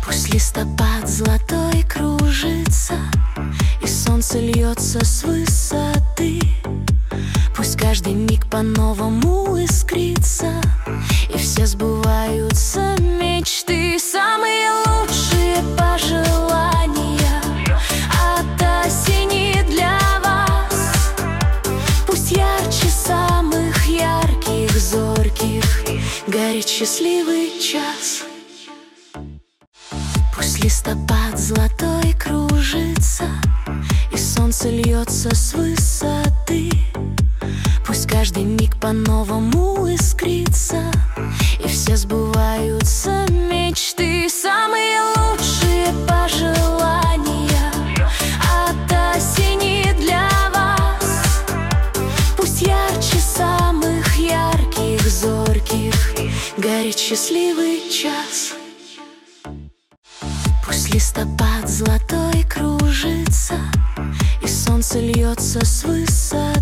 Пусть листопад золотой кружится, и солнце льется с высоты. Пусть каждый миг по-новому искрится, и все сбываются мечты. Самые лучшие пожелания от осени для вас. Пусть ярче самых ярких, зорких горит счастливый час. Пусть листопад золотой кружится, и солнце льется с высоты. Пусть каждый миг по-новому искрится, и все сбываются мечты. Самые лучшие пожелания от осени для вас. Пусть ярче самых ярких, зорких горит счастливый час. Пусть листопад золотой кружится, и солнце льется с высоты.